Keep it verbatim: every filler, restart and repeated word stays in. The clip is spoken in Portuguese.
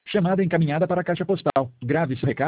Chamada encaminhada para a caixa postal. Grave seu recado